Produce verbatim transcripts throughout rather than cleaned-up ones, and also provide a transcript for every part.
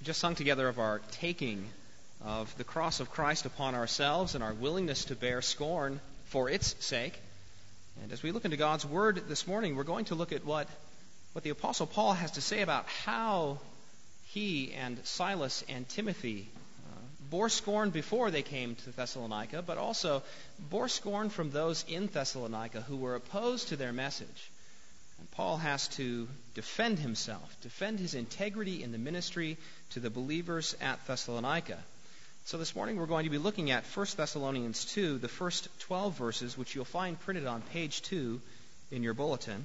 just sung together of our taking of the cross of Christ upon ourselves and our willingness to bear scorn for its sake. And as we look into God's Word this morning, we're going to look at what, what the Apostle Paul has to say about how he and Silas and Timothy uh, bore scorn before they came to Thessalonica, but also bore scorn from those in Thessalonica who were opposed to their message. And Paul has to defend himself, defend his integrity in the ministry to the believers at Thessalonica. So this morning we're going to be looking at First Thessalonians two, the first twelve verses, which you'll find printed on page two in your bulletin.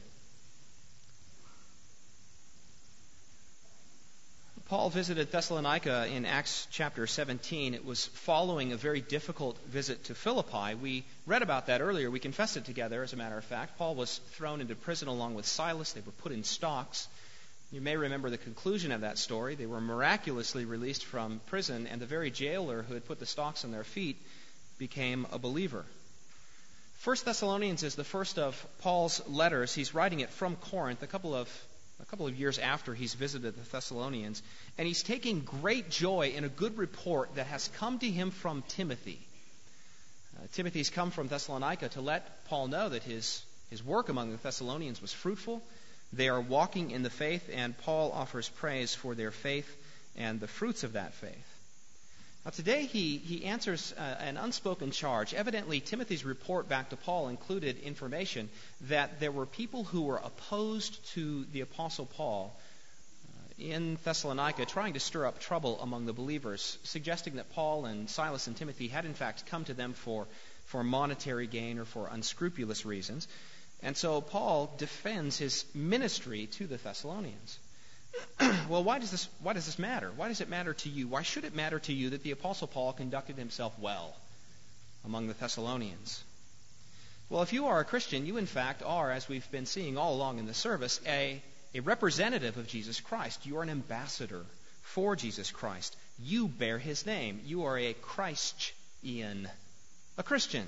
Paul visited Thessalonica in Acts chapter seventeen. It was following a very difficult visit to Philippi. We read about that earlier. We confessed it together, as a matter of fact. Paul was thrown into prison along with Silas. They were put in stocks. You may remember the conclusion of that story. They were miraculously released from prison, and the very jailer who had put the stocks on their feet became a believer. First Thessalonians is the first of Paul's letters. He's writing it from Corinth, a couple of a couple of years after he's visited the Thessalonians, and he's taking great joy in a good report that has come to him from Timothy. Uh, Timothy's come from Thessalonica to let Paul know that his, his work among the Thessalonians was fruitful. They are walking in the faith, and Paul offers praise for their faith and the fruits of that faith. Now today he, he answers uh, an unspoken charge. Evidently, Timothy's report back to Paul included information that there were people who were opposed to the Apostle Paul uh, in Thessalonica, trying to stir up trouble among the believers, suggesting that Paul and Silas and Timothy had in fact come to them for, for monetary gain or for unscrupulous reasons. And so Paul defends his ministry to the Thessalonians. Well, why does this why does this matter? Why does it matter to you? Why should it matter to you that the Apostle Paul conducted himself well among the Thessalonians? Well, if you are a Christian, you in fact are, as we've been seeing all along in the service, a, a representative of Jesus Christ. You are an ambassador for Jesus Christ. You bear his name. You are a Christian, a Christian.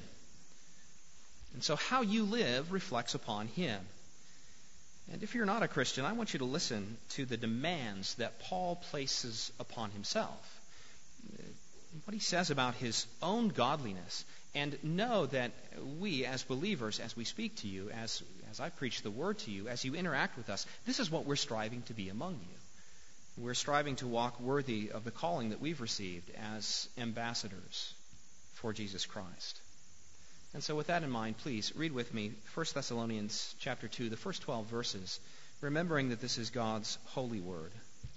And so how you live reflects upon him. And if you're not a Christian, I want you to listen to the demands that Paul places upon himself. What he says about his own godliness. And know that we as believers, as we speak to you, as, as I preach the word to you, as you interact with us, this is what we're striving to be among you. We're striving to walk worthy of the calling that we've received as ambassadors for Jesus Christ. And so with that in mind, please read with me First Thessalonians chapter two, the first twelve verses, remembering that this is God's holy word.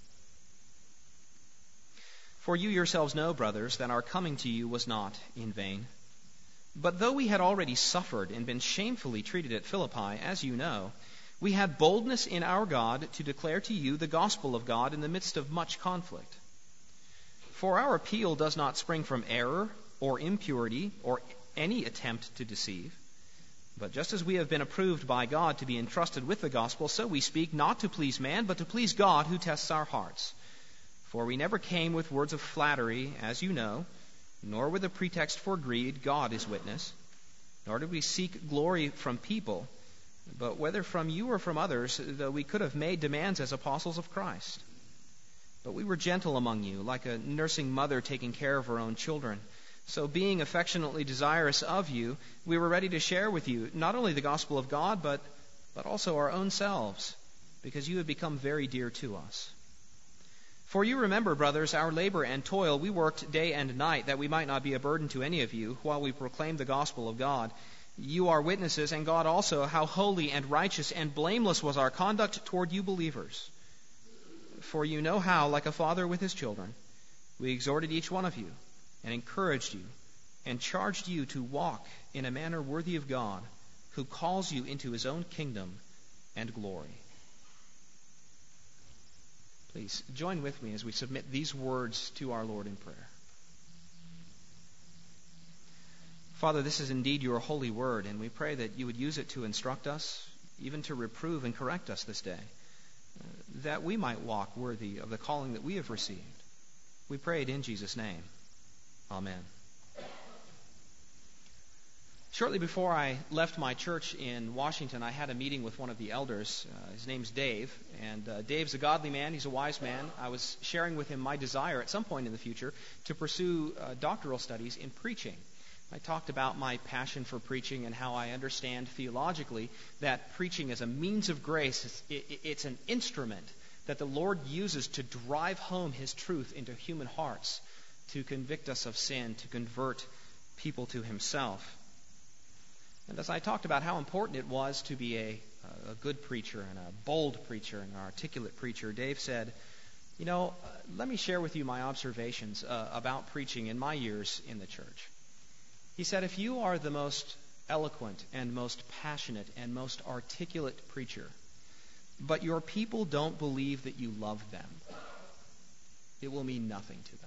For you yourselves know, brothers, that our coming to you was not in vain. But though we had already suffered and been shamefully treated at Philippi, as you know, we had boldness in our God to declare to you the gospel of God in the midst of much conflict. For our appeal does not spring from error or impurity or any attempt to deceive. But just as we have been approved by God to be entrusted with the gospel, so we speak not to please man, but to please God who tests our hearts. For we never came with words of flattery, as you know, nor with a pretext for greed, God is witness. Nor did we seek glory from people, but whether from you or from others, though we could have made demands as apostles of Christ. But we were gentle among you, like a nursing mother taking care of her own children. So being affectionately desirous of you, we were ready to share with you not only the gospel of God, but, but also our own selves, because you have become very dear to us. For you remember, brothers, our labor and toil. We worked day and night that we might not be a burden to any of you while we proclaimed the gospel of God. You are witnesses, and God also, how holy and righteous and blameless was our conduct toward you believers. For you know how, like a father with his children, we exhorted each one of you, and encouraged you, and charged you to walk in a manner worthy of God, who calls you into his own kingdom and glory. Please join with me as we submit these words to our Lord in prayer. Father, this is indeed your holy word, and we pray that you would use it to instruct us, even to reprove and correct us this day, uh, that we might walk worthy of the calling that we have received. We pray it in Jesus' name. Amen. Shortly before I left my church in Washington, I had a meeting with one of the elders. Uh, his name's Dave, and uh, Dave's a godly man. He's a wise man. I was sharing with him my desire at some point in the future to pursue uh, doctoral studies in preaching. I talked about my passion for preaching and how I understand theologically that preaching is a means of grace. It's, it, it's an instrument that the Lord uses to drive home His truth into human hearts, to convict us of sin, to convert people to Himself. And as I talked about how important it was to be a, a good preacher and a bold preacher and an articulate preacher, Dave said, you know, uh, let me share with you my observations uh, about preaching in my years in the church. He said, if you are the most eloquent and most passionate and most articulate preacher, but your people don't believe that you love them, it will mean nothing to them.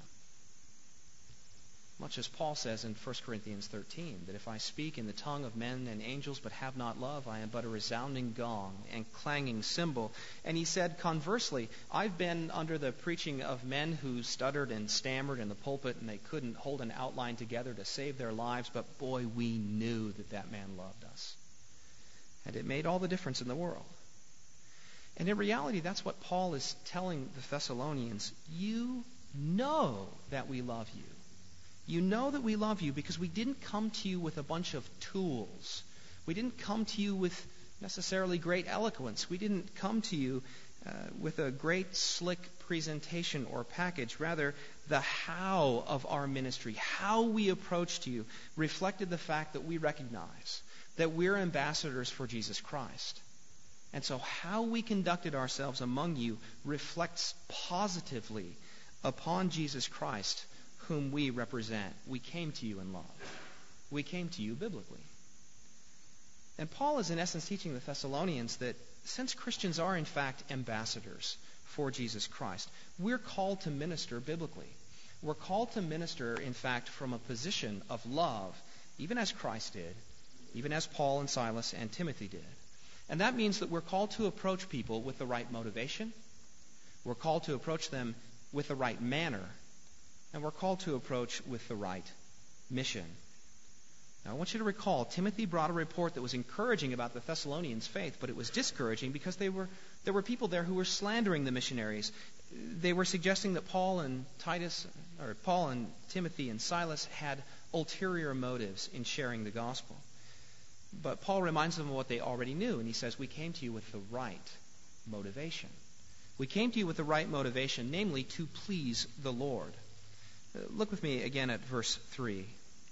Much as Paul says in First Corinthians thirteen, that if I speak in the tongue of men and angels but have not love, I am but a resounding gong and clanging cymbal. And he said, conversely, I've been under the preaching of men who stuttered and stammered in the pulpit and they couldn't hold an outline together to save their lives, but boy, we knew that that man loved us. And it made all the difference in the world. And in reality, that's what Paul is telling the Thessalonians. You know that we love you. You know that we love you because we didn't come to you with a bunch of tools. We didn't come to you with necessarily great eloquence. We didn't come to you uh, with a great slick presentation or package. Rather, the how of our ministry, how we approached you, reflected the fact that we recognize that we're ambassadors for Jesus Christ. And so how we conducted ourselves among you reflects positively upon Jesus Christ, whom we represent. We came to you in love. We came to you biblically. And Paul is in essence teaching the Thessalonians that since Christians are in fact ambassadors for Jesus Christ, we're called to minister biblically. We're called to minister, in fact, from a position of love, even as Christ did, even as Paul and Silas and Timothy did. And that means that we're called to approach people with the right motivation. We're called to approach them with the right manner. And we're called to approach with the right mission. Now, I want you to recall, Timothy brought a report that was encouraging about the Thessalonians' faith, but it was discouraging because they were there were people there who were slandering the missionaries. They were suggesting that Paul and Titus, or Paul and Timothy and Silas had ulterior motives in sharing the gospel. But Paul reminds them of what they already knew, and he says, we came to you with the right motivation. We came to you with the right motivation, namely to please the Lord. Look with me again at verse three.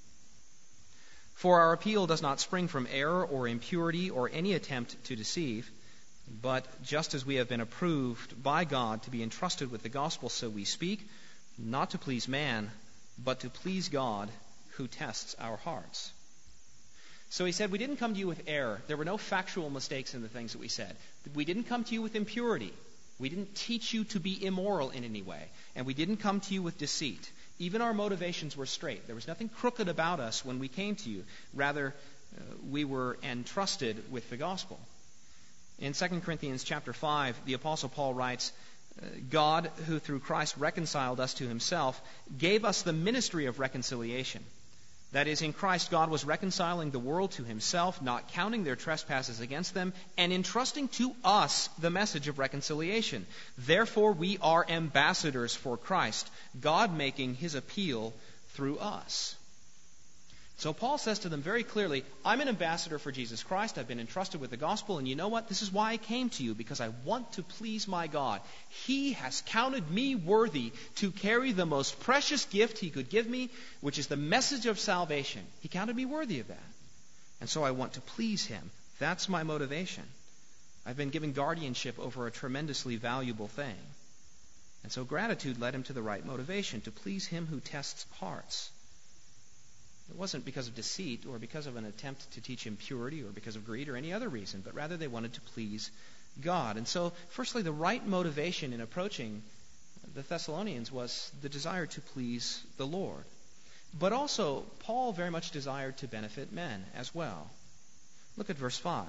For our appeal does not spring from error or impurity or any attempt to deceive, but just as we have been approved by God to be entrusted with the gospel, so we speak, not to please man, but to please God who tests our hearts. So he said, we didn't come to you with error. There were no factual mistakes in the things that we said. We didn't come to you with impurity. We didn't teach you to be immoral in any way. And we didn't come to you with deceit. Even our motivations were straight. There was nothing crooked about us when we came to you. Rather, uh, we were entrusted with the gospel. In Second Corinthians chapter five, the Apostle Paul writes, God, who through Christ reconciled us to himself, gave us the ministry of reconciliation. That is, in Christ, God was reconciling the world to himself, not counting their trespasses against them, and entrusting to us the message of reconciliation. Therefore, we are ambassadors for Christ, God making his appeal through us. So Paul says to them very clearly, I'm an ambassador for Jesus Christ. I've been entrusted with the gospel, and you know what? This is why I came to you, because I want to please my God. He has counted me worthy to carry the most precious gift he could give me, which is the message of salvation. He counted me worthy of that. And so I want to please him. That's my motivation. I've been given guardianship over a tremendously valuable thing. And so gratitude led him to the right motivation, to please him who tests hearts. It wasn't because of deceit or because of an attempt to teach impurity or because of greed or any other reason, but rather they wanted to please God. And so, firstly, the right motivation in approaching the Thessalonians was the desire to please the Lord. But also, Paul very much desired to benefit men as well. Look at verse five.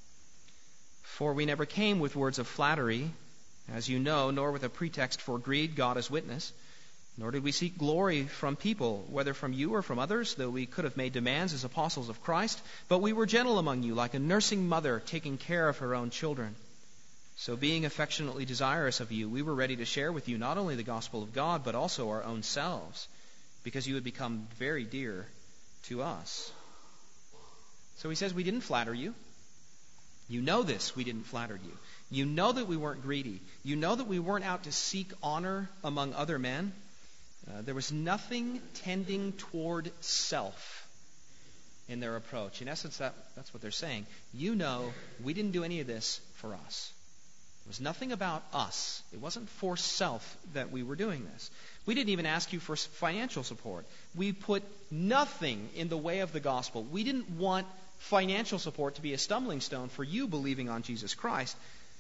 For we never came with words of flattery, as you know, nor with a pretext for greed, God is witness. Nor did we seek glory from people, whether from you or from others, though we could have made demands as apostles of Christ. But we were gentle among you, like a nursing mother taking care of her own children. So being affectionately desirous of you, we were ready to share with you not only the gospel of God, but also our own selves, because you had become very dear to us. So he says, we didn't flatter you. You know this, we didn't flatter you. You know that we weren't greedy. You know that we weren't out to seek honor among other men. Uh, there was nothing tending toward self in their approach. In essence, that, that's what they're saying. You know, we didn't do any of this for us. It was nothing about us. It wasn't for self that we were doing this. We didn't even ask you for financial support. We put nothing in the way of the gospel. We didn't want financial support to be a stumbling stone for you believing on Jesus Christ.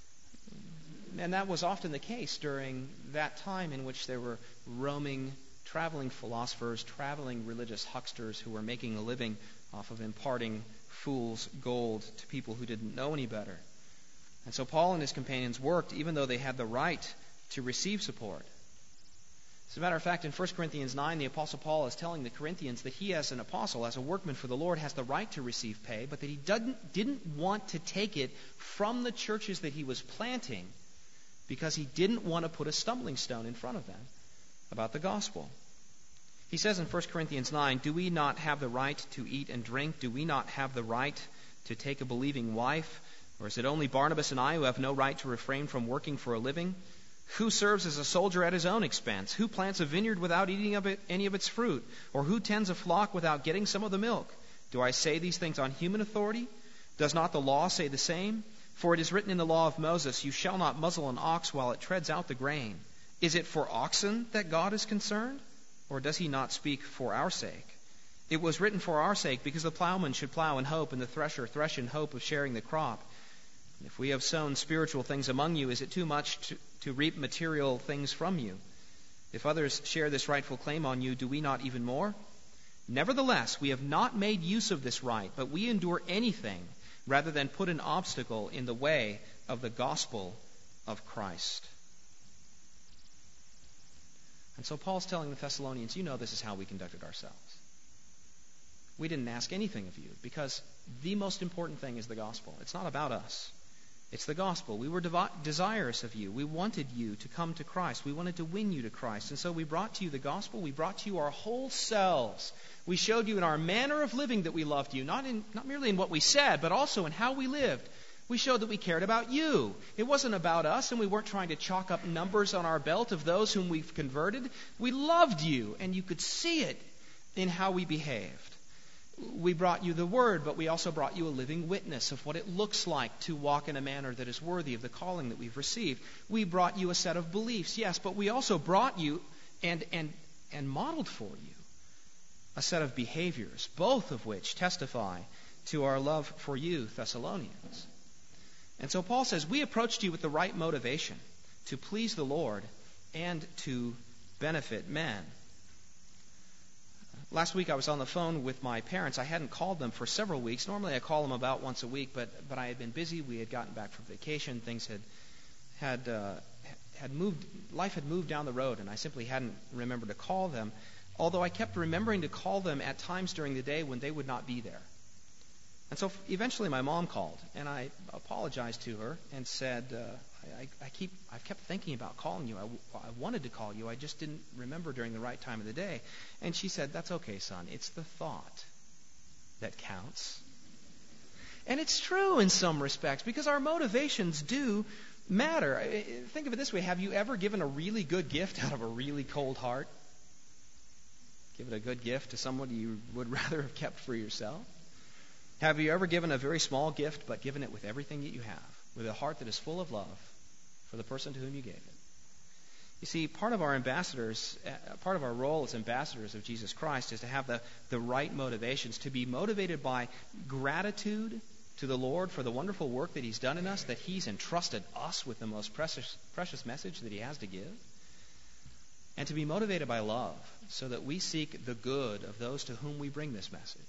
And that was often the case during that time in which there were roaming, traveling philosophers, traveling religious hucksters who were making a living off of imparting fool's gold to people who didn't know any better. And so Paul and his companions worked even though they had the right to receive support. As a matter of fact, in First Corinthians nine, the Apostle Paul is telling the Corinthians that he, as an apostle, as a workman for the Lord, has the right to receive pay, but that he didn't, didn't want to take it from the churches that he was planting, because he didn't want to put a stumbling stone in front of them about the gospel. He says in First Corinthians nine, do we not have the right to eat and drink? Do we not have the right to take a believing wife? Or is it only Barnabas and I who have no right to refrain from working for a living? Who serves as a soldier at his own expense? Who plants a vineyard without eating of it, any of its fruit? Or who tends a flock without getting some of the milk? Do I say these things on human authority? Does not the law say the same? For it is written in the law of Moses, you shall not muzzle an ox while it treads out the grain. Is it for oxen that God is concerned? Or does he not speak for our sake? It was written for our sake, because the plowman should plow in hope, and the thresher thresh in hope of sharing the crop. And if we have sown spiritual things among you, is it too much to, to reap material things from you? If others share this rightful claim on you, do we not even more? Nevertheless, we have not made use of this right, but we endure anything rather than put an obstacle in the way of the gospel of Christ. And so Paul's telling the Thessalonians, you know this is how we conducted ourselves. We didn't ask anything of you, because the most important thing is the gospel. It's not about us. It's the gospel. We were devi- desirous of you. We wanted you to come to Christ. We wanted to win you to Christ. And so we brought to you the gospel. We brought to you our whole selves. We showed you in our manner of living that we loved you, not in not merely in what we said, but also in how we lived. We showed that we cared about you. It wasn't about us, and we weren't trying to chalk up numbers on our belt of those whom we've converted. We loved you, and you could see it in how we behaved. We brought you the word, but we also brought you a living witness of what it looks like to walk in a manner that is worthy of the calling that we've received. We brought you a set of beliefs, yes, but we also brought you and and and modeled for you a set of behaviors, both of which testify to our love for you, Thessalonians. And so Paul says, we approached you with the right motivation, to please the Lord and to benefit men. Last week I was on the phone with my parents. I hadn't called them for several weeks. Normally I call them about once a week, but but I had been busy. We had gotten back from vacation. Things had had uh, had moved. Life had moved down the road, and I simply hadn't remembered to call them. Although I kept remembering to call them at times during the day when they would not be there. And so eventually my mom called, and I apologized to her and said, uh, I, I keep, I've kept thinking about calling you. I, I wanted to call you. I just didn't remember during the right time of the day. And she said, that's okay, son. It's the thought that counts. And it's true in some respects, because our motivations do matter. Think of it this way. Have you ever given a really good gift out of a really cold heart? Given a good gift to someone you would rather have kept for yourself? Have you ever given a very small gift, but given it with everything that you have, with a heart that is full of love for the person to whom you gave it? You see, part of our ambassadors, uh, part of our role as ambassadors of Jesus Christ is to have the, the right motivations, to be motivated by gratitude to the Lord for the wonderful work that He's done in us, that He's entrusted us with the most precious, precious message that He has to give, and to be motivated by love, so that we seek the good of those to whom we bring this message.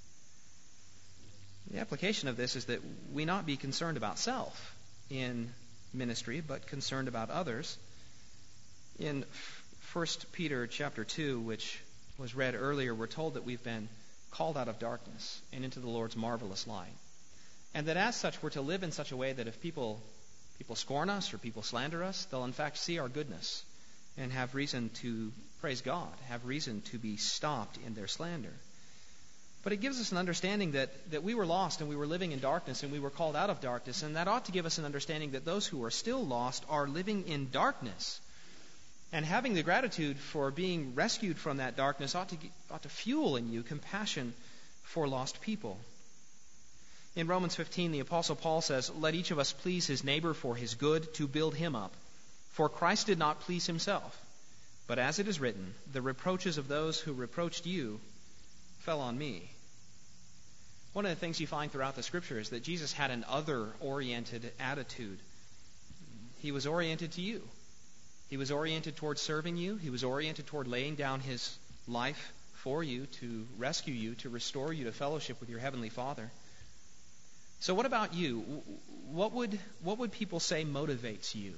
The application of this is that we not be concerned about self in ministry, but concerned about others. In First Peter chapter two, which was read earlier, we're told that we've been called out of darkness and into the Lord's marvelous light. And that as such, we're to live in such a way that if people people scorn us or people slander us, they'll in fact see our goodness and have reason to praise God, have reason to be stopped in their slander. But it gives us an understanding that, that we were lost and we were living in darkness and we were called out of darkness. And that ought to give us an understanding that those who are still lost are living in darkness. And having the gratitude for being rescued from that darkness ought to, ought to fuel in you compassion for lost people. In Romans fifteen, the Apostle Paul says, "Let each of us please his neighbor for his good, to build him up. For Christ did not please himself. But as it is written, the reproaches of those who reproached you fell on me." One of the things you find throughout the Scripture is that Jesus had an other-oriented attitude. He was oriented to you. He was oriented toward serving you. He was oriented toward laying down his life for you, to rescue you, to restore you to fellowship with your Heavenly Father. So what about you? What would, what would people say motivates you?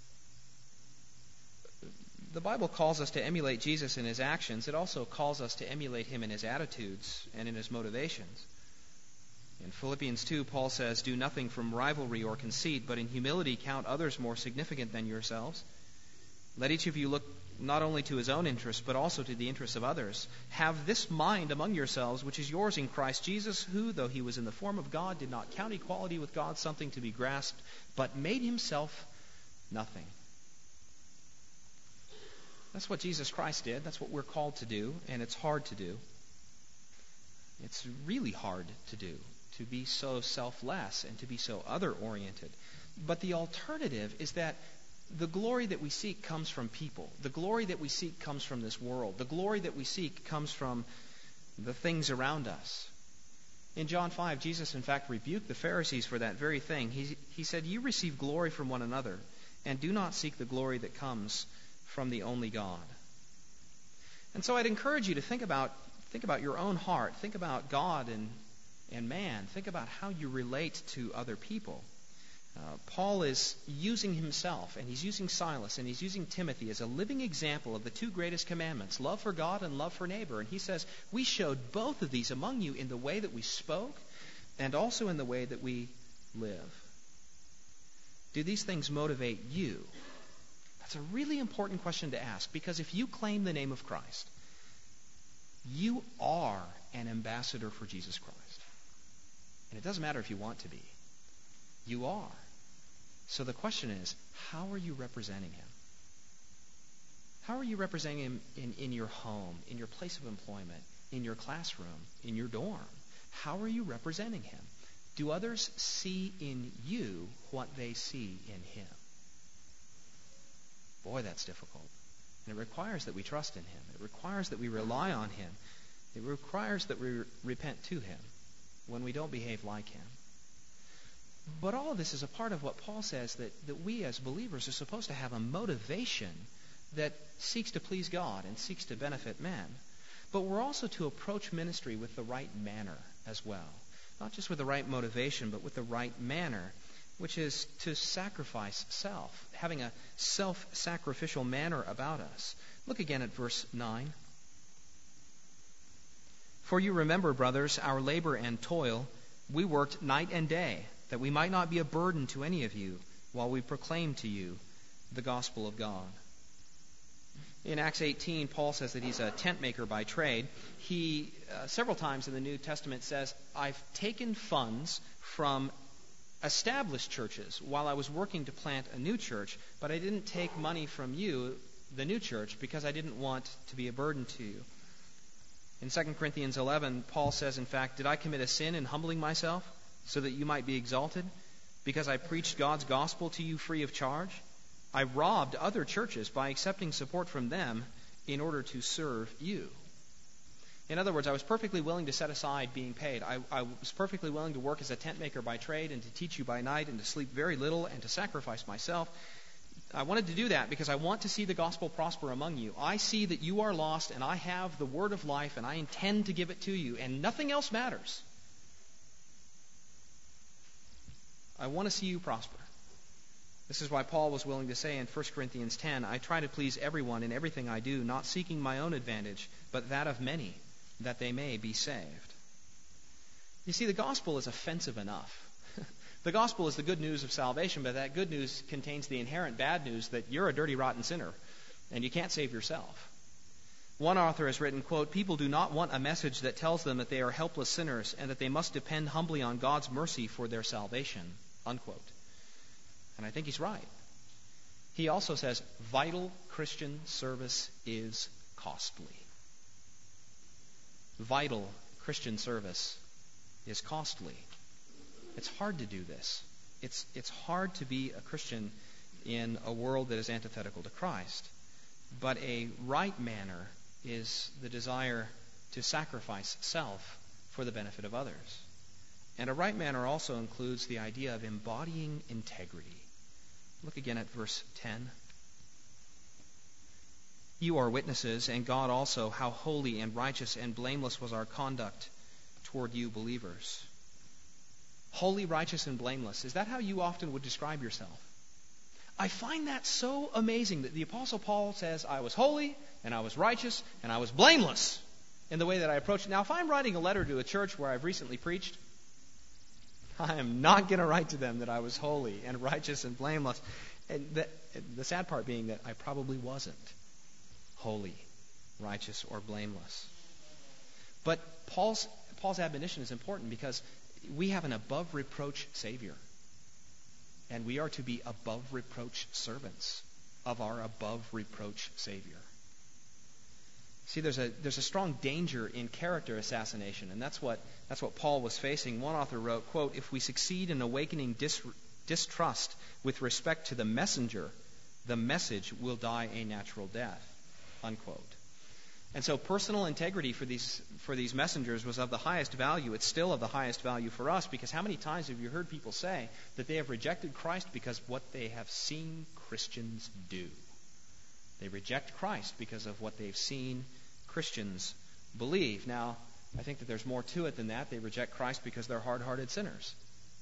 The Bible calls us to emulate Jesus in his actions. It also calls us to emulate him in his attitudes and in his motivations. In Philippians two, Paul says, "Do nothing from rivalry or conceit, but in humility count others more significant than yourselves. Let each of you look not only to his own interests, but also to the interests of others. Have this mind among yourselves, which is yours in Christ Jesus, who, though he was in the form of God, did not count equality with God something to be grasped, but made himself nothing." That's what Jesus Christ did. That's what we're called to do, and it's hard to do. It's really hard to do, to be so selfless and to be so other-oriented. But the alternative is that the glory that we seek comes from people. The glory that we seek comes from this world. The glory that we seek comes from the things around us. In John five, Jesus, in fact, rebuked the Pharisees for that very thing. He, he said, "You receive glory from one another, and do not seek the glory that comes from the only God." And so I'd encourage you to think about think about your own heart. Think about God and, and man. Think about how you relate to other people. Uh, Paul is using himself, and he's using Silas, and he's using Timothy as a living example of the two greatest commandments, love for God and love for neighbor. And he says, we showed both of these among you in the way that we spoke and also in the way that we live. Do these things motivate you? That's a really important question to ask, because if you claim the name of Christ, you are an ambassador for Jesus Christ. And it doesn't matter if you want to be. You are. So the question is, how are you representing him? How are you representing him in, in your home, in your place of employment, in your classroom, in your dorm? How are you representing him? Do others see in you what they see in him? Boy, that's difficult. And it requires that we trust in him. It requires that we rely on him. It requires that we re- repent to him when we don't behave like him. But all of this is a part of what Paul says, that, that we as believers are supposed to have a motivation that seeks to please God and seeks to benefit men. But we're also to approach ministry with the right manner as well. Not just with the right motivation, but with the right manner, which is to sacrifice self, having a self-sacrificial manner about us. Look again at verse nine. "For you remember, brothers, our labor and toil. We worked night and day, that we might not be a burden to any of you, while we proclaim to you the gospel of God." In Acts eighteen, Paul says that he's a tent maker by trade. He, uh, several times in the New Testament, says, "I've taken funds from established churches while I was working to plant a new church, but I didn't take money from you, the new church, because I didn't want to be a burden to you." In Second Corinthians eleven, Paul says, in fact, "Did I commit a sin in humbling myself so that you might be exalted? Because I preached God's gospel to you free of charge? I robbed other churches by accepting support from them in order to serve you." In other words, I was perfectly willing to set aside being paid. I, I was perfectly willing to work as a tent maker by trade and to teach you by night and to sleep very little and to sacrifice myself. I wanted to do that because I want to see the gospel prosper among you. I see that you are lost and I have the word of life and I intend to give it to you, and nothing else matters. I want to see you prosper. This is why Paul was willing to say in First Corinthians ten, I try to please everyone in everything I do, not seeking my own advantage, but that of many, that they may be saved. You see, the gospel is offensive enough. The gospel is the good news of salvation, but that good news contains the inherent bad news that you're a dirty, rotten sinner, and you can't save yourself. One author has written, quote, people do not want a message that tells them that they are helpless sinners and that they must depend humbly on God's mercy for their salvation, unquote. And I think he's right. He also says, vital Christian service is costly. Vital Christian service is costly. It's hard to do this. It's, it's hard to be a Christian in a world that is antithetical to Christ. But a right manner is the desire to sacrifice self for the benefit of others. And a right manner also includes the idea of embodying integrity. Look again at verse ten. You are witnesses, and God also, how holy and righteous and blameless was our conduct toward you believers. Holy, righteous, and blameless. Is that how you often would describe yourself? I find that so amazing that the Apostle Paul says, I was holy, and I was righteous, and I was blameless in the way that I approach it. Now, if I'm writing a letter to a church where I've recently preached, I am not going to write to them that I was holy and righteous and blameless. And the, the sad part being that I probably wasn't holy, righteous, or blameless. But Paul's, Paul's admonition is important because we have an above-reproach Savior. And we are to be above-reproach servants of our above-reproach Savior. See, there's a there's a strong danger in character assassination, and that's what that's what Paul was facing. One author wrote, quote, if we succeed in awakening dis, distrust with respect to the messenger, the message will die a natural death, unquote. And so personal integrity for these for these messengers was of the highest value. It's still of the highest value for us, because how many times have you heard people say that they have rejected Christ because of what they have seen Christians do? They reject Christ because of what they've seen Christians believe. Now, I think that there's more to it than that. They reject Christ because they're hard-hearted sinners.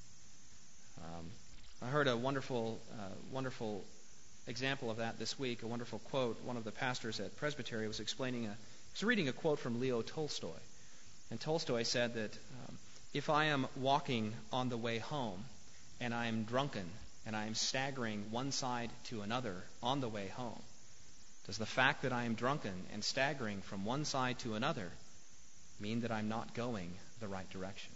Um, I heard a wonderful, uh, wonderful example of that this week, a wonderful quote. One of the pastors at Presbytery was explaining, a, was reading a quote from Leo Tolstoy. And Tolstoy said that um, if I am walking on the way home and I am drunken and I am staggering one side to another on the way home, does the fact that I am drunken and staggering from one side to another mean that I'm not going the right direction?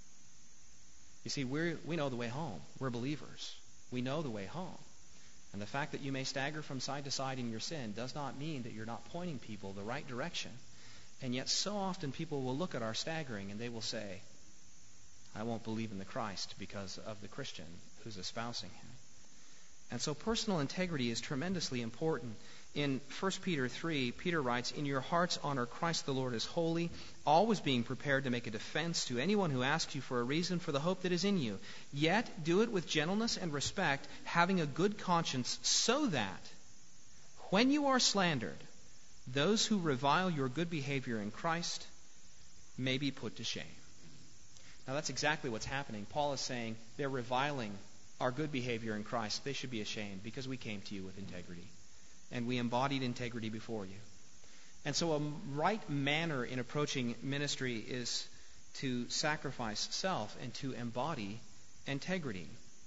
You see, we we know the way home. We're believers. We know the way home. And the fact that you may stagger from side to side in your sin does not mean that you're not pointing people the right direction. And yet so often people will look at our staggering and they will say, I won't believe in the Christ because of the Christian who's espousing him. And so personal integrity is tremendously important. In First Peter three, Peter writes, in your hearts honor Christ the Lord as holy, always being prepared to make a defense to anyone who asks you for a reason for the hope that is in you. Yet do it with gentleness and respect, having a good conscience, so that when you are slandered, those who revile your good behavior in Christ may be put to shame. Now that's exactly what's happening. Paul is saying they're reviling our good behavior in Christ. They should be ashamed because we came to you with integrity. And we embodied integrity before you. And so a right manner in approaching ministry is to sacrifice self and to embody integrity.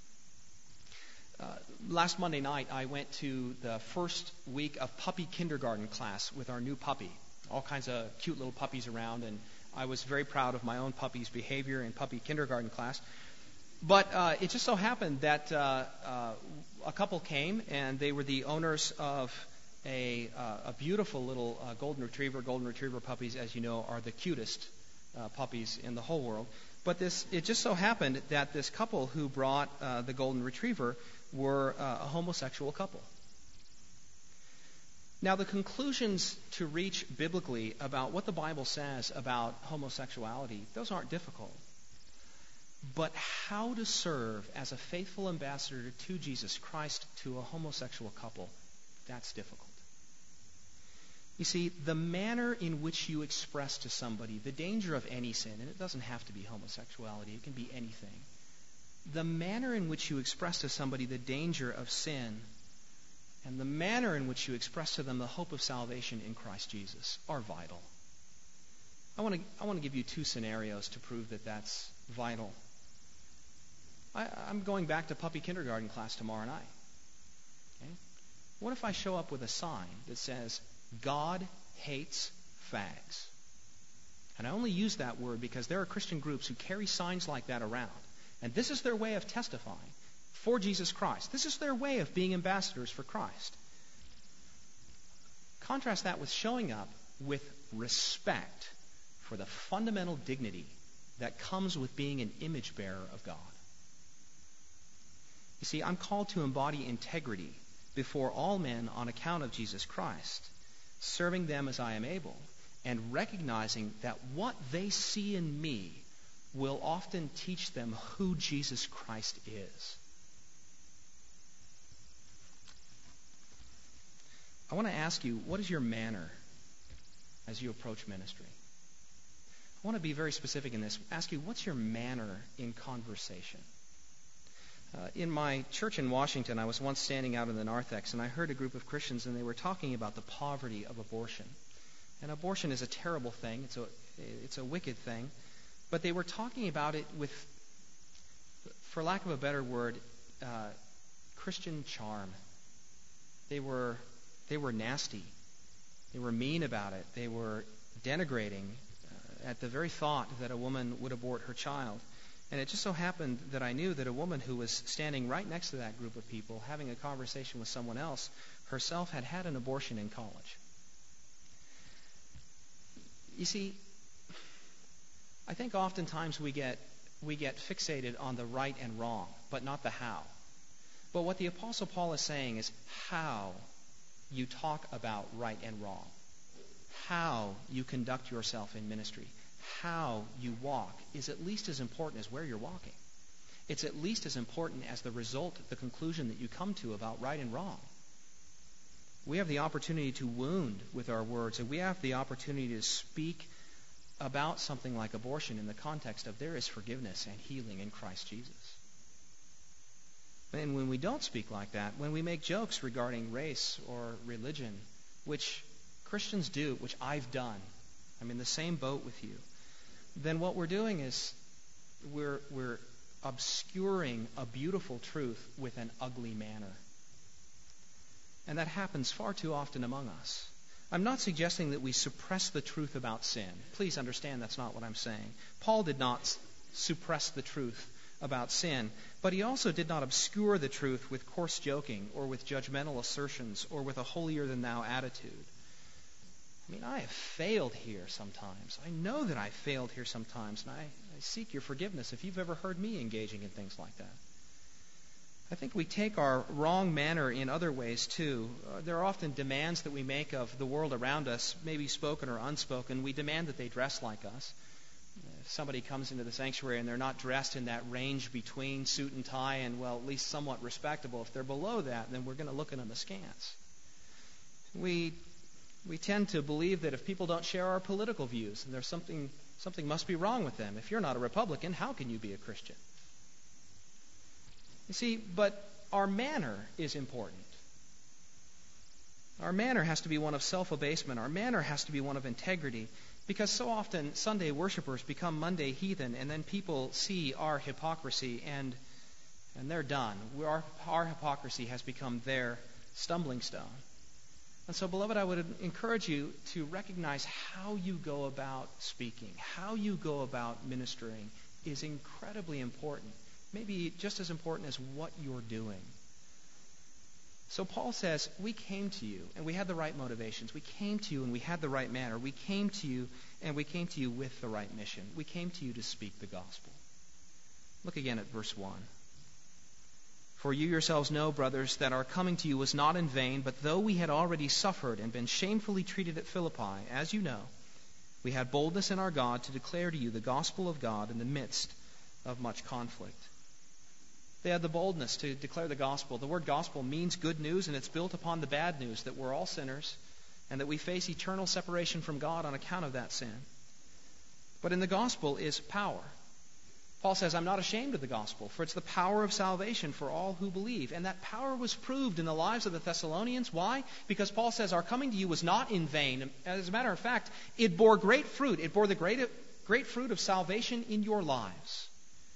Uh, last Monday night, I went to the first week of puppy kindergarten class with our new puppy. All kinds of cute little puppies around, and I was very proud of my own puppy's behavior in puppy kindergarten class. But uh, it just so happened that uh, uh, a couple came, and they were the owners of a, uh, a beautiful little uh, golden retriever. Golden retriever puppies, as you know, are the cutest uh, puppies in the whole world. But this, it just so happened that this couple who brought uh, the golden retriever were uh, a homosexual couple. Now, the conclusions to reach biblically about what the Bible says about homosexuality, those aren't difficult. But how to serve as a faithful ambassador to Jesus Christ to a homosexual couple, that's difficult. You see, the manner in which you express to somebody the danger of any sin, and it doesn't have to be homosexuality, it can be anything. the manner in which you express to somebody the danger of sin and the manner in which you express to them the hope of salvation in Christ Jesus are vital. I want to I want to give you two scenarios to prove that that's vital. I, I'm going back to puppy kindergarten class tomorrow night. Okay? What if I show up with a sign that says, God hates fags? And I only use that word because there are Christian groups who carry signs like that around. And this is their way of testifying for Jesus Christ. This is their way of being ambassadors for Christ. Contrast that with showing up with respect for the fundamental dignity that comes with being an image bearer of God. You see, I'm called to embody integrity before all men on account of Jesus Christ, serving them as I am able, and recognizing that what they see in me will often teach them who Jesus Christ is. I want to ask you, what is your manner as you approach ministry? I want to be very specific in this. Ask you, what's your manner in conversation? Uh, in my church in Washington, I was once standing out in the narthex, and I heard a group of Christians, and they were talking about the poverty of abortion. And abortion is a terrible thing. It's a, it's a wicked thing. But they were talking about it with, for lack of a better word, uh, Christian charm. They were, they were nasty. They were mean about it. They were denigrating uh, at the very thought that a woman would abort her child. And it just so happened that I knew that a woman who was standing right next to that group of people, having a conversation with someone else, herself had had an abortion in college. You see, I think oftentimes we get we get fixated on the right and wrong, but not the how. But what the Apostle Paul is saying is how you talk about right and wrong, how you conduct yourself in ministry, how you walk is at least as important as where you're walking. It's at least as important as the result, the conclusion that you come to about right and wrong. We have the opportunity to wound with our words, and we have the opportunity to speak about something like abortion in the context of there is forgiveness and healing in Christ Jesus. And when we don't speak like that, when we make jokes regarding race or religion, which Christians do, which I've done, I'm in the same boat with you, then what we're doing is we're we're obscuring a beautiful truth with an ugly manner. And that happens far too often among us. I'm not suggesting that we suppress the truth about sin. Please understand that's not what I'm saying. Paul did not s- suppress the truth about sin, but he also did not obscure the truth with coarse joking or with judgmental assertions or with a holier-than-thou attitude. I mean, I have failed here sometimes. I know that I failed here sometimes, and I, I seek your forgiveness if you've ever heard me engaging in things like that. I think we take our wrong manner in other ways, too. Uh, there are often demands that we make of the world around us, maybe spoken or unspoken. We demand that they dress like us. If somebody comes into the sanctuary and they're not dressed in that range between suit and tie and, well, at least somewhat respectable, if they're below that, then we're going to look at them askance. We we tend to believe that if people don't share our political views, then there's something something must be wrong with them. If you're not a Republican, how can you be a Christian? You see, but our manner is important. Our manner has to be one of self-abasement. Our manner has to be one of integrity. Because so often Sunday worshipers become Monday heathen, and then people see our hypocrisy, and and they're done. Our, our hypocrisy has become their stumbling stone. And so, beloved, I would encourage you to recognize how you go about speaking, how you go about ministering is incredibly important. Maybe just as important as what you're doing. So Paul says, we came to you, and we had the right motivations. We came to you, and we had the right manner. We came to you, and we came to you with the right mission. We came to you to speak the gospel. Look again at verse one. For you yourselves know, brothers, that our coming to you was not in vain, but though we had already suffered and been shamefully treated at Philippi, as you know, we had boldness in our God to declare to you the gospel of God in the midst of much conflict. They had the boldness to declare the gospel. The word gospel means good news, and it's built upon the bad news that we're all sinners and that we face eternal separation from God on account of that sin. But in the gospel is power. Paul says, I'm not ashamed of the gospel, for it's the power of salvation for all who believe. And that power was proved in the lives of the Thessalonians. Why? Because Paul says our coming to you was not in vain. As a matter of fact, it bore great fruit. It bore the great, great fruit of salvation in your lives.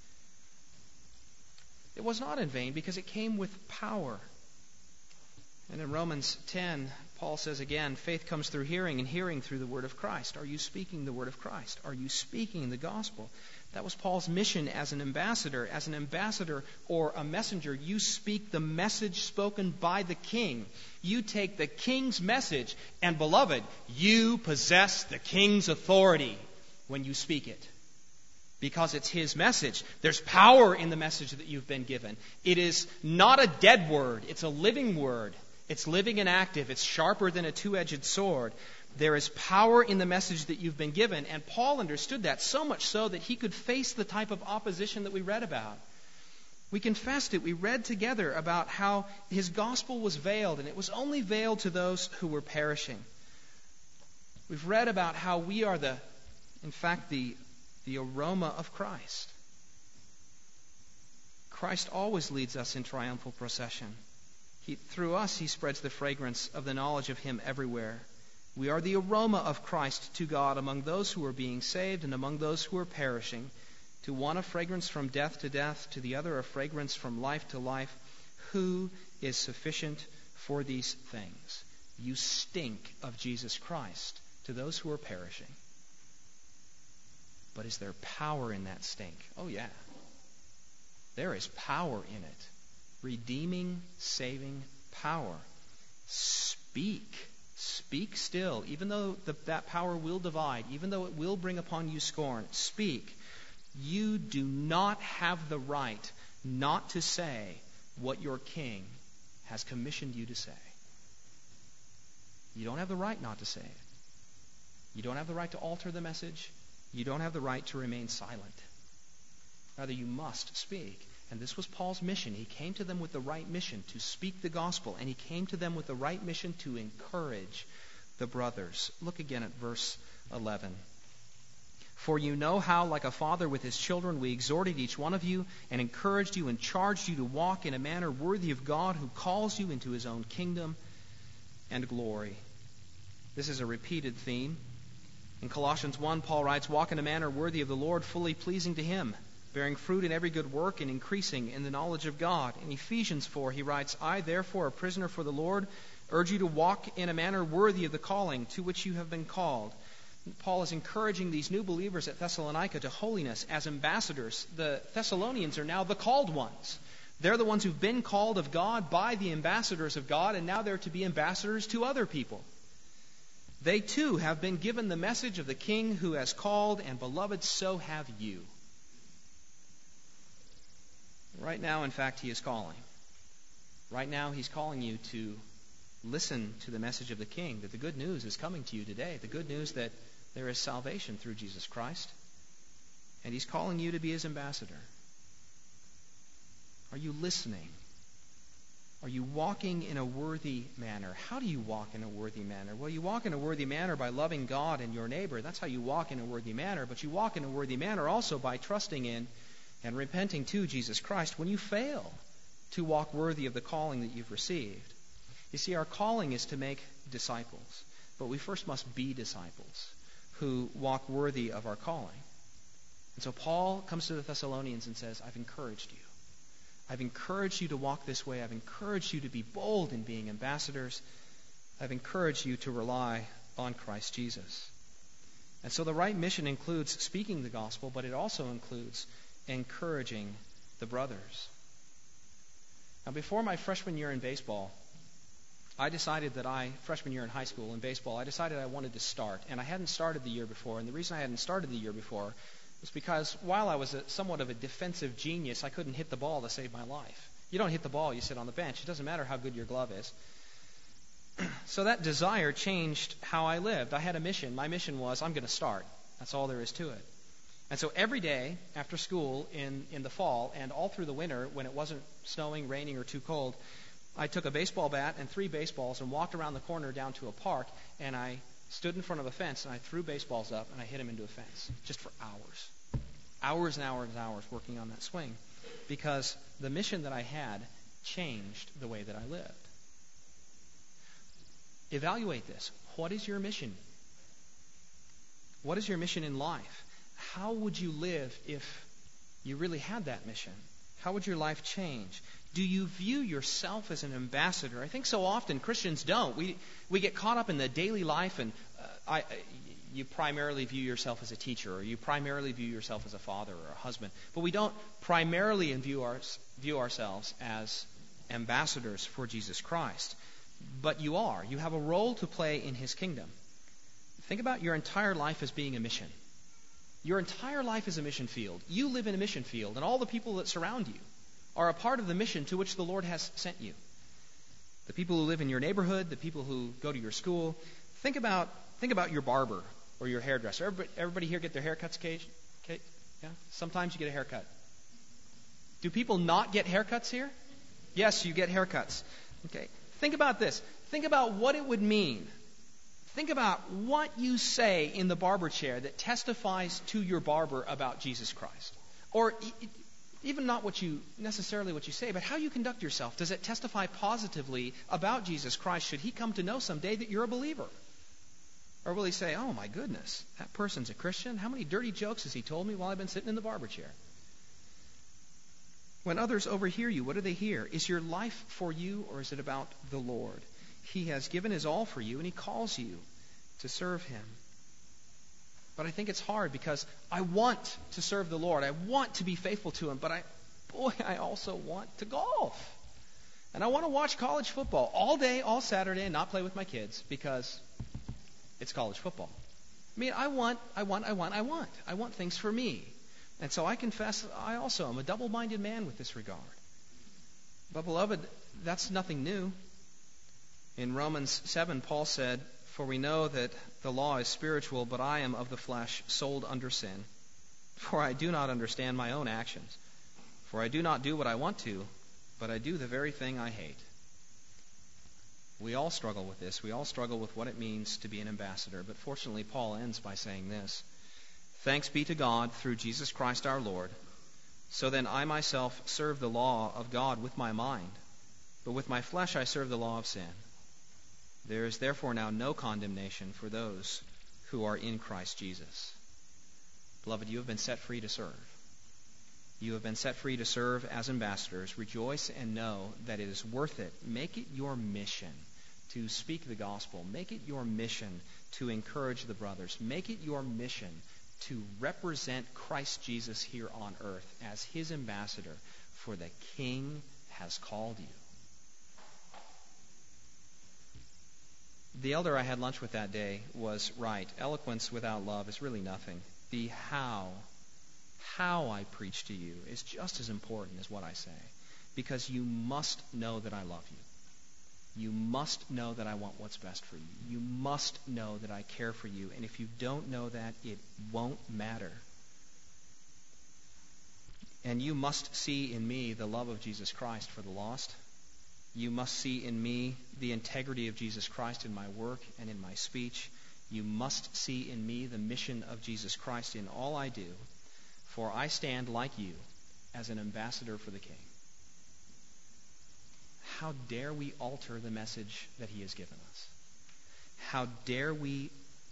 It was not in vain because it came with power. And in Romans ten, Paul says again, faith comes through hearing, and hearing through the word of Christ. Are you speaking the word of Christ? Are you speaking the gospel? That was Paul's mission as an ambassador. As an ambassador or a messenger, you speak the message spoken by the king. You take the king's message, and beloved, you possess the king's authority when you speak it. Because it's his message. There's power in the message that you've been given. It is not a dead word. It's a living word. It's living and active. It's sharper than a two-edged sword. There is power in the message that you've been given. And Paul understood that so much so that he could face the type of opposition that we read about. We confessed it. We read together about how his gospel was veiled, and it was only veiled to those who were perishing. We've read about how we are the, in fact, the, the aroma of Christ. Christ always leads us in triumphal procession. He, through us, he spreads the fragrance of the knowledge of him everywhere. We are the aroma of Christ to God among those who are being saved and among those who are perishing. To one a fragrance from death to death, to the other a fragrance from life to life. Who is sufficient for these things? You stink of Jesus Christ to those who are perishing. But is there power in that stink? Oh yeah. There is power in it. Redeeming, saving power. Speak. Speak still, even though the, that power will divide, even though it will bring upon you scorn. Speak. You do not have the right not to say what your king has commissioned you to say. You don't have the right not to say it. You don't have the right to alter the message. You don't have the right to remain silent. Rather, you must speak. And this was Paul's mission. He came to them with the right mission to speak the gospel. And he came to them with the right mission to encourage the brothers. Look again at verse eleven. For you know how, like a father with his children, we exhorted each one of you and encouraged you and charged you to walk in a manner worthy of God who calls you into his own kingdom and glory. This is a repeated theme. In Colossians one, Paul writes, walk in a manner worthy of the Lord, fully pleasing to him, bearing fruit in every good work and increasing in the knowledge of God. In Ephesians four, he writes, I, therefore, a prisoner for the Lord, urge you to walk in a manner worthy of the calling to which you have been called. Paul is encouraging these new believers at Thessalonica to holiness as ambassadors. The Thessalonians are now the called ones. They're the ones who've been called of God by the ambassadors of God, and now they're to be ambassadors to other people. They too have been given the message of the King who has called, and beloved, so have you. Right now, in fact, he is calling. Right now, he's calling you to listen to the message of the King, that the good news is coming to you today. The good news that there is salvation through Jesus Christ. And he's calling you to be his ambassador. Are you listening? Are you walking in a worthy manner? How do you walk in a worthy manner? Well, you walk in a worthy manner by loving God and your neighbor. That's how you walk in a worthy manner. But you walk in a worthy manner also by trusting in and repenting to Jesus Christ when you fail to walk worthy of the calling that you've received. You see, our calling is to make disciples, but we first must be disciples who walk worthy of our calling. And so Paul comes to the Thessalonians and says, I've encouraged you. I've encouraged you to walk this way. I've encouraged you to be bold in being ambassadors. I've encouraged you to rely on Christ Jesus. And so the right mission includes speaking the gospel, but it also includes encouraging the brothers. Now, before my freshman year in baseball, I decided that I, freshman year in high school in baseball, I decided I wanted to start. And I hadn't started the year before. And the reason I hadn't started the year before was because while I was a, somewhat of a defensive genius, I couldn't hit the ball to save my life. You don't hit the ball, you sit on the bench. It doesn't matter how good your glove is. So that desire changed how I lived. I had a mission. My mission was, I'm going to start. That's all there is to it. And so every day after school in, in the fall and all through the winter when it wasn't snowing, raining, or too cold, I took a baseball bat and three baseballs and walked around the corner down to a park, and I stood in front of a fence and I threw baseballs up and I hit them into a fence just for hours. hours and hours and hours working on that swing because the mission that I had changed the way that I lived. Evaluate this. What is your mission? What is your mission in life? How would you live if you really had that mission? How would your life change? Do you view yourself as an ambassador? I think so often Christians don't. We we get caught up in the daily life, and uh, I, you primarily view yourself as a teacher, or you primarily view yourself as a father or a husband. But we don't primarily view, our, view ourselves as ambassadors for Jesus Christ. But you are. You have a role to play in His kingdom. Think about your entire life as being a mission. Your entire life is a mission field. You live in a mission field, and all the people that surround you are a part of the mission to which the Lord has sent you. The people who live in your neighborhood, the people who go to your school. Think about think about your barber or your hairdresser. Everybody, everybody here get their haircuts occasion? Okay? Yeah? Sometimes you get a haircut. Do people not get haircuts here? Yes, you get haircuts. Okay. Think about this. Think about what it would mean. Think about what you say in the barber chair that testifies to your barber about Jesus Christ. Or even not what you necessarily what you say, but how you conduct yourself. Does it testify positively about Jesus Christ should He come to know someday that you're a believer? Or will He say, oh my goodness, that person's a Christian? How many dirty jokes has he told me while I've been sitting in the barber chair? When others overhear you, what do they hear? Is your life for you, or is it about the Lord? He has given His all for you, and He calls you to serve Him. But I think it's hard because I want to serve the Lord. I want to be faithful to Him, but I, boy, I also want to golf. And I want to watch college football all day, all Saturday, and not play with my kids because it's college football. I mean, I want, I want, I want, I want. I want things for me. And so I confess I also am a double-minded man with this regard. But beloved, that's nothing new. In Romans seven, Paul said, for we know that the law is spiritual, but I am of the flesh, sold under sin. For I do not understand my own actions. For I do not do what I want to, but I do the very thing I hate. We all struggle with this. We all struggle with what it means to be an ambassador. But fortunately, Paul ends by saying this. Thanks be to God through Jesus Christ our Lord. So then I myself serve the law of God with my mind, but with my flesh I serve the law of sin. There is therefore now no condemnation for those who are in Christ Jesus. Beloved, you have been set free to serve. You have been set free to serve as ambassadors. Rejoice and know that it is worth it. Make it your mission to speak the gospel. Make it your mission to encourage the brothers. Make it your mission to represent Christ Jesus here on earth as His ambassador, for the King has called you. The elder I had lunch with that day was right. Eloquence without love is really nothing. The how, how I preach to you is just as important as what I say, because you must know that I love you. You must know that I want what's best for you. You must know that I care for you. And if you don't know that, it won't matter. And you must see in me the love of Jesus Christ for the lost. You must see in me the integrity of Jesus Christ in my work and in my speech. You must see in me the mission of Jesus Christ in all I do. For I stand like you as an ambassador for the King. How dare we alter the message that He has given us? How dare we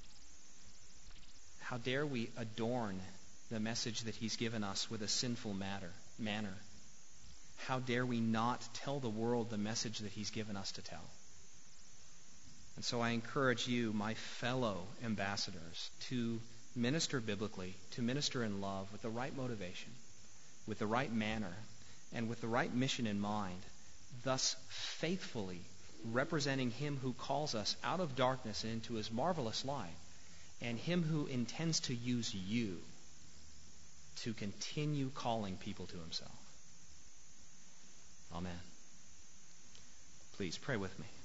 how dare we adorn the message that He's given us with a sinful matter, manner? How dare we not tell the world the message that He's given us to tell? And so I encourage you, my fellow ambassadors, to minister biblically, to minister in love with the right motivation, with the right manner, and with the right mission in mind, thus faithfully representing Him who calls us out of darkness and into His marvelous light, and Him who intends to use you to continue calling people to Himself. Amen. Please pray with me.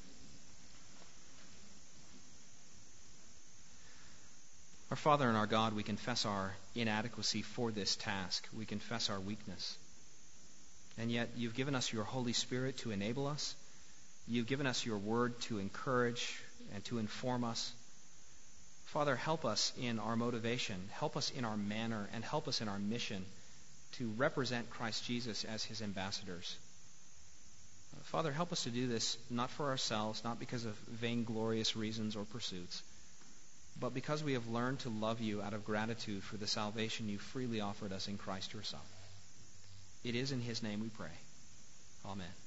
Our Father and our God, we confess our inadequacy for this task. We confess our weakness. And yet you've given us your Holy Spirit to enable us. You've given us your word to encourage and to inform us. Father, help us in our motivation, help us in our manner, and help us in our mission to represent Christ Jesus as his ambassadors. Father, help us to do this not for ourselves, not because of vainglorious reasons or pursuits, but because we have learned to love you out of gratitude for the salvation you freely offered us in Christ your Son. It is in his name we pray. Amen.